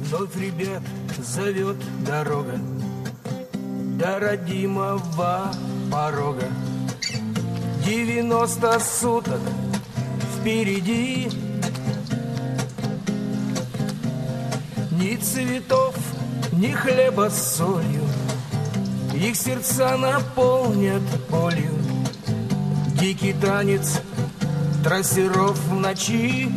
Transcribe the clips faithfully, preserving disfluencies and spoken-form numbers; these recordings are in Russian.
Вновь ребят зовет дорога до родимого порога. Девяносто суток впереди. Ни цветов, ни хлеба с солью, их сердца наполнят болью. Дикий танец трассеров в ночи.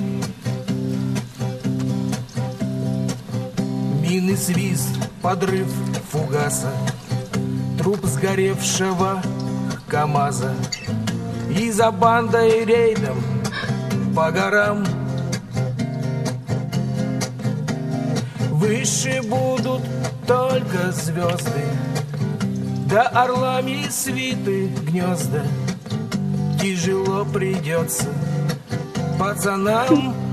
Мины, свист, подрыв фугаса, труп сгоревшего КамАЗа. И за бандой рейдом по горам выше будут только звезды, да орлами свиты гнезда. Тяжело придется пацанам.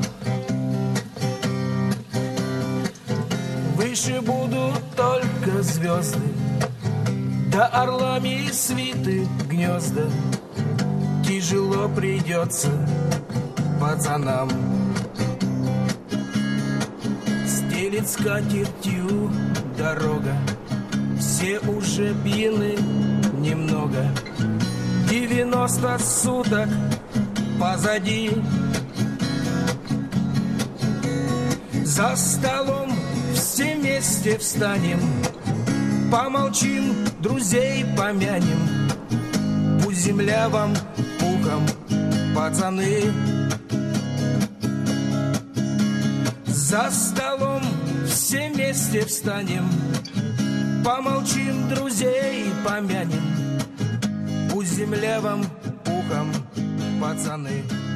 Выше будут только звезды, да орлами свиты гнезда. Тяжело придется пацанам. Стелит скатертью дорога, все уже пьяны немного. Девяносто суток позади. За столом все вместе встанем, помолчим, друзей помянем. Пусть земля вам пухом, пацаны. За столом все вместе встанем, помолчим, друзей помянем. Пусть земля вам пухом, пацаны.